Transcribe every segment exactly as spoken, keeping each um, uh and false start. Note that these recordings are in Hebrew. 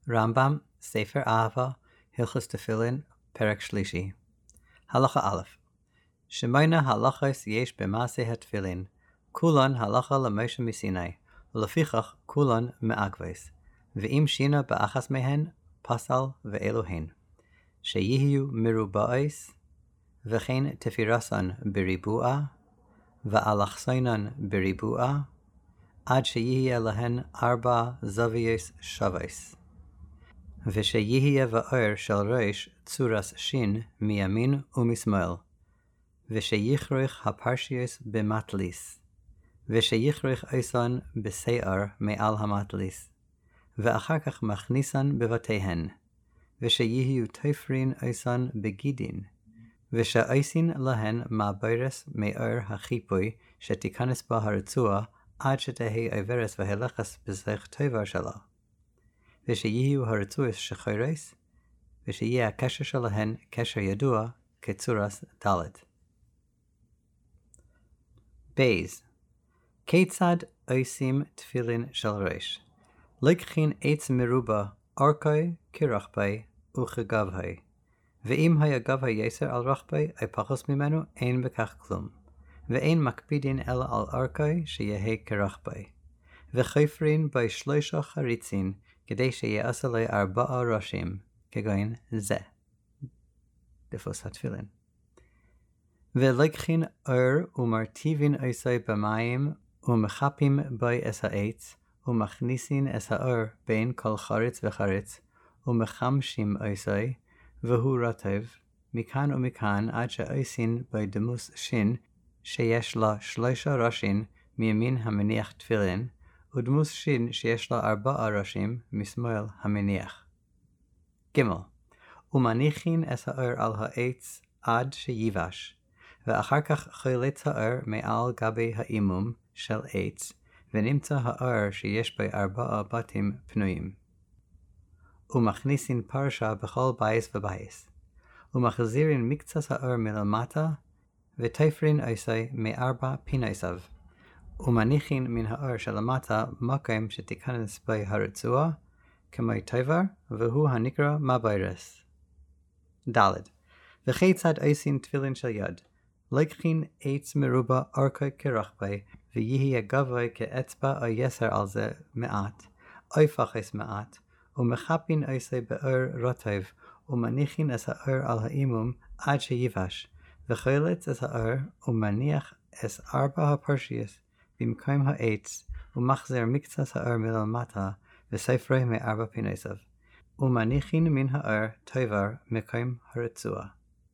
Rambam, Sefer Ahava, Hilchos Tefillin, Perek Shlishi. Halacha Aleph. Shemayna halachos yesh b'maaseh hatefillin. Kulon halacha l'Moshe misinai, ulefichach kulon me'agvos. Ve'im shina ba'achas mehen, pasal ve'eluhen. Sheyihiu miruba'os, v'chein tefirasan b'ribua, va'alachsoinan b'ribua, ad sheyihye lehen arba zaviyos shavos. V'sheyihye va'or shel rosh tzuras shin miyamin umismoel. V'sheyichroich haparshios b'matlis. V'sheyichroich oisan b'se'ar me'al hamatlis. Ve'achar kach machnisan b'vatehen. V'sheyihiu tofrin oisan b'gidin. V'she'oisin lahen ma'boires me'or hachipui shetikanis ba haritzua ad shetehi overes v'helechas b'zech tovar shela. V'sheyihiu haritzuas shechoros. V'sheyih kesher shelahen kesher yadua ketzuras dalet. Beis. Ketzad oisim tefillin shel rosh. Likchin eitz meruba arkoi kirachbai uchegavhai. Ve'im haya gavhai yeser al rachbai ay pachos mimenu ein bekach klum. Ve'ein makpidin el al arkoi sheyehe kirachbai. Ve'chofrin by shloisha charitzin gedei sheyeasalei arba'a roshim kegoin ze. Defos hatfillin. Ve'likchin ur umartivin oisai b'mayim umechapim by es ha'etz umachnisin es ha'ur bein kol charitz v'charitz umechamshim oisai v'hu ratev mikan umikan ad she'oisin by demus shin sheyesh la shloisha roshin miyamin hameniach tefillin udmus shin sheyesh la arba'a roshim mismoel hameniach. Gimel. Umanichin es ha'ur al ha'etz ad sheyivash. ואחר כך חולץ האור מעל גבי האימום של עץ, ונמצא האור שיש בו ארבעה בתים פנויים. ומכניסין פרשה בכל בייס ובייס. ומחזירין מקצת האור מלמטה, ותפרין עושי מארבע פינוסיו. ומניחין מן האור שלמטה מקום שתיכנס בו הרצועה, כמו טובר, והוא הנקרא מבוירס. ד' וכיצד עושים תפילין של יד. Likchin eitz meruba arkoi kirachbai, v'yihi agavai ke'etzba o yeser al ze me'at, oifachis me'at, umechapin oisei be'ur rotev, umanichin es ha'ur al ha'imum ad sheyivash, v'choylitz es ha'ur, umaniach es arba ha'parshias, bimkoim ha'etz, umachzer miktsas ha'ur milal mata, v'seifroi me'arba pinosav, umanichin min ha'ur toivar mekoim haritzua.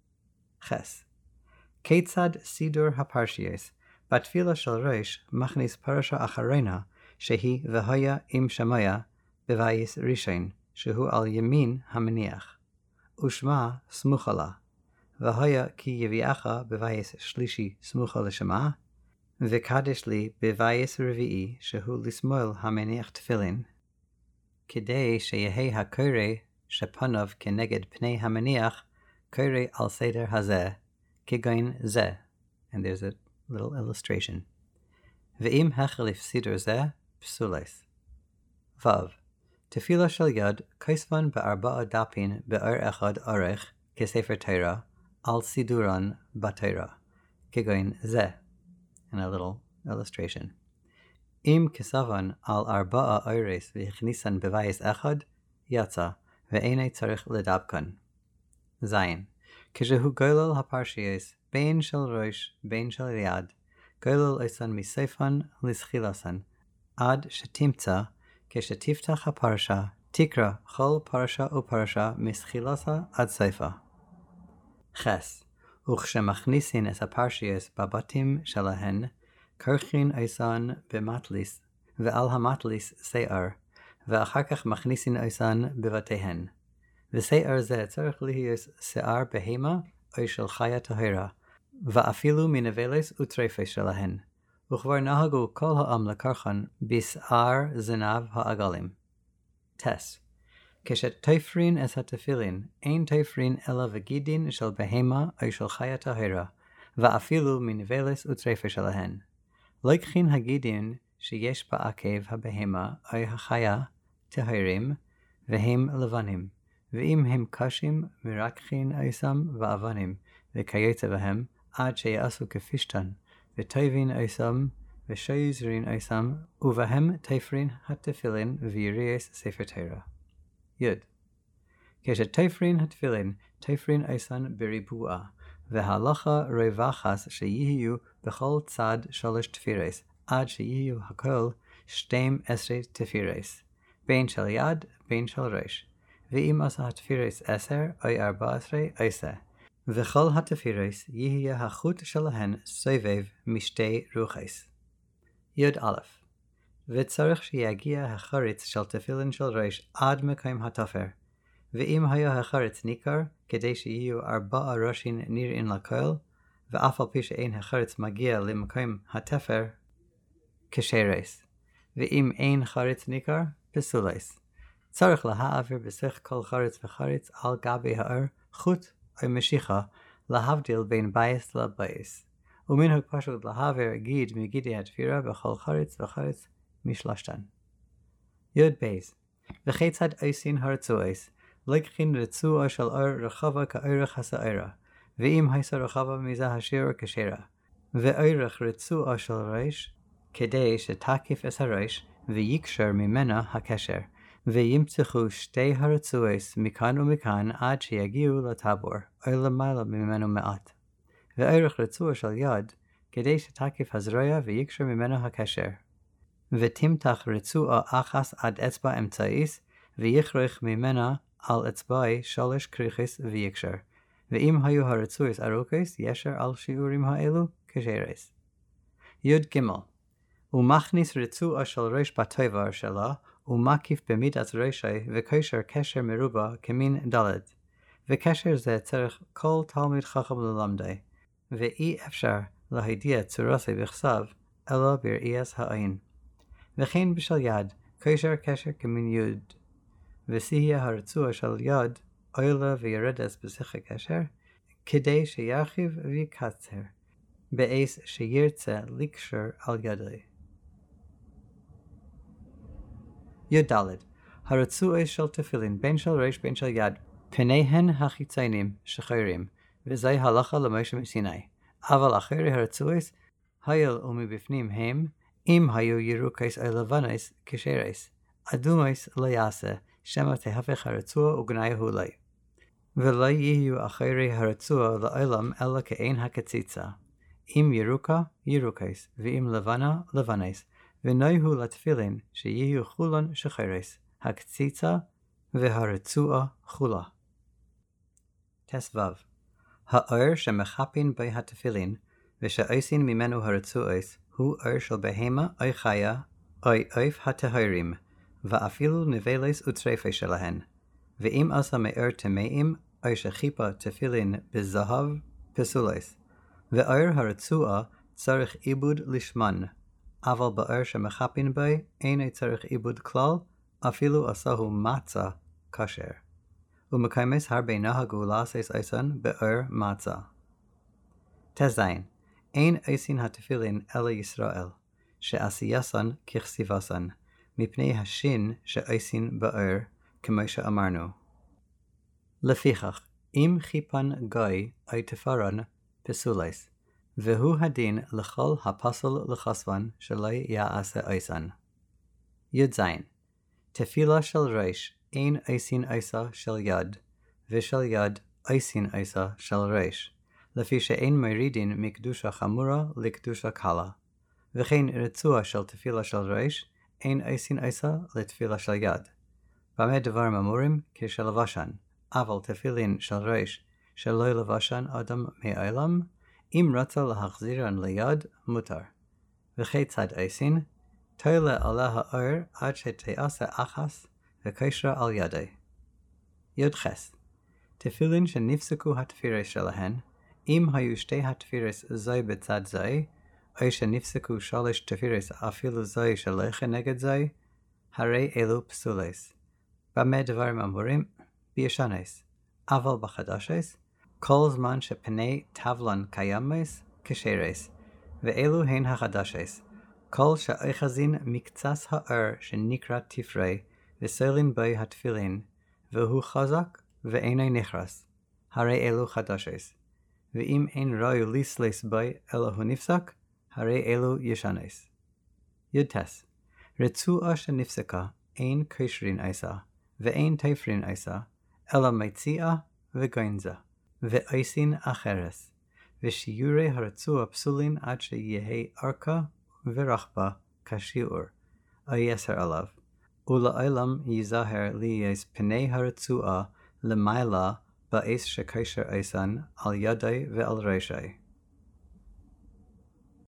Ches. Ketzad sidur haparshies, batfila shel rosh machnis parasha acharena, shehi v'hoya im shamaya bevayis rishon, shehu al yamin hameniach. Ushma smuchala, v'hoya ki yeviacha bevayis shlishi smucha l'shema, v'kadesh li bevayis revi'i, shehu lismoel hameniach tefillin, kidei sheyehe hakore shepanov keneged pnei hameniach, kore al seder hazeh, Kigain ze, and there's a little illustration. Ve'im hechelif sidor ze, psules. Vav. Tefila shel yad, kaisvan be'arba'a dapin be'er echad orech, kesefer teira, al siduran bateira. Kigain ze, and a little illustration. Im kesavan al arba'a oires v'chnisan bevayis echad, yatsa, ve'enei tzarich ledabkan. Zayin. Kishehu goylel haparshies, bein shel rosh, bein shel yad, goylel oisan misefan lischilasan, ad shetimtza, keshetiftach haparsha, tikra chol parsha uparsha mischilasa ad seifa. Ches, uchshemachnisin es haparshies babatim shelahen, kirchin oisan bematlis, ve'al hamatlis se'ar, ve'achar kach machnisin oisan bevatehen. V'se'ar ze tzarech lihiyos se'ar behema oy shel chaya tahira, va'afilu mineveles utrefes shelahen. Uchvar nahagu kol ha'am lekarchan bis'ar zinav ha'agalim. Tes. Keshet teifrin es hatefillin, ein teifrin ela v'gidin shel behema oy shel chaya tahira, va'afilu mineveles utrefes shelahen. Loikchin hagidin sheyesh ba'akev ha'behema oy ha'chaya tahirim, והם לבנים, ואם הם קשים מרקחין איסם ואבנים, וכייצא בהם, עד שיעשו כפשתן, וטייבין איסם, ושיזרין איסם, ובהם תפרין התפילין ויריאס ספר תורה. י' כשתפרין התפילין, תפרין איסן בריבועה, והלכה רווחס שיהיו בכל צד שלוש תפירס, עד שיהיו הכל שתים עשרה תפירס, בין של יד, בין של ראש. ואם עשה התפירס עשר, או ארבע עשרה עשה. וכל התפירס יהיה החוט שלהן סובב משתי רוחס. י"א וצריך שיגיע החריץ של תפילין של ראש עד מקום התפר. ואם היה החריץ ניכר, כדי שיהיו ארבע ראשים נראים לכל, ואף על פי שאין החריץ מגיע למקום התפר, כשרס. ואם אין חריץ ניכר, פסולס. צריך להעביר בסך כל חריץ וחריץ על גבי האור חוט או משיכה, להבדיל בין בייס לבייס. ומנהג פשוט להעביר גיד מגידי התפירה בכל חריץ וחריץ משלשתן. י' בייס וכיצד עושים הרצועס, לקחין רצועה של אור רחבה כאורך השערה, ואם הייתה רחבה מזה השיעור כשרה, ואורך רצועה של ראש, כדי שתקיף את הראש, ויקשר ממנה הקשר, וימצחו שתי הרצועס מכאן ומכאן עד שיגיעו לטבור, או למעלה ממנו מעט. ואורך רצועה של יד, כדי שתקיף הזרוע ויקשר ממנה הקשר. ותמתח רצועה אחס עד אצבע אמצעיס, ויכרך ממנה על אצבעי שלוש כריכס ויקשר. ואם היו הרצועס ארוכס, ישר על שיעורים האלו כשרס. י' ג' ומכניס רצועה של ראש בתיבר שלה, ומקיף במידת ראשי, וקשר קשר מרובע כמין ד'. וקשר זה צריך כל תלמיד חכם ללמדי, ואי אפשר להידיע צורסי בכתב, אלא בראיית העין. וכן בשל יד, קשר קשר כמין י', וסהיה הרצועה של יד, עולה וירדת בשך הקשר, כדי שירחיב ויקצר, בעס שירצה לקשר על ידי. י"ד הרצועה של תפילין בין של ראש בין של יד, פניהן החיצוניים שחורים, וזה הלכה למשה מסיני. אבל אחרי הרצועס, היל ומבפנים הם, אם היו ירוקס או לבנס כשרס, אדומס לא יעשה, שמא תהפך הרצועה וגנאי אולי. ולא יהיו אחרי הרצועה לעולם אלא כאין הקציצה. אם ירוקה, ירוקס, ואם לבנה, לבנס, ונויהו לתפילין שיהיו חולון שחרס, הקציצה והרצועה חולה. תסבב האור שמחפין בי התפילין ושעושים ממנו הרצועס הוא אור של בהמה או חיה או עוף הטהורים, ואפילו נבלס וטרפה שלהן. ואם עשה מאור טמאים או שחיפה תפילין בזהב פסולס, ואור הרצועה צריך עיבוד לשמן, אבל באור שמחפין בי אינו צריך עיבוד כלל, אפילו עשהו מצה כשר. ומקיימס הרבה נהגו לעשות עשן באור מצה. תזין, אין עשין התפילין אלא ישראל, שעשייסן ככסיבסן, מפני השין שעשין באור, כמו שאמרנו. לפיכך, אם חיפן גוי או תפרן פסולס, והוא הדין לכל הפסול לחסבן שלא יעשה עשן. י"ז תפילה של ראש אין עשין עשה של יד, ושל יד עשין עשה של ראש, לפי שאין מורידין מקדושה חמורה לקדושה קלה. וכן רצועה של תפילה של ראש אין עשין עשה לתפילה של יד. במה דברים אמורים? כשל לבשן, אבל תפילין של ראש שלא לבשן אדם מעולם, אם רצה להחזירן ליד, מותר. וכיצד עשין? תולה עלה האור עד שתעשה אחס וקשרה על ידי. י"ח תפילין שנפסקו התפירס שלהן, אם היו שתי התפירס זוי בצד זוי, או שנפסקו שלוש תפירס אפילו זוי שלך נגד זוי, הרי אלו פסולס. במה דברים אמורים? בישנס. אבל בחדשס, כל זמן שפני טבלן קיימס, כשרס, ואלו הן החדשס, כל שאוחזין מקצס האור שנקרא תפרי, וסלין בי התפילין, והוא חזק ואינו נחרס, הרי אלו חדשס. ואם אין ראוי ליסלס בי אלא הוא נפסק, הרי אלו ישנס. יודטס, רצועה שנפסקה אין קשרין איסה, ואין תפרין איסה, אלא מציאה וגנזה, ואיסין אחרס, ושיעורי הרצועה פסולין עד שיהי ארכה ורחבה כשיעור, או יסר עליו, ולעולם יזהר ליאס פני הרצועה למעלה באס שקשר איסן על ידי ועל ראשי.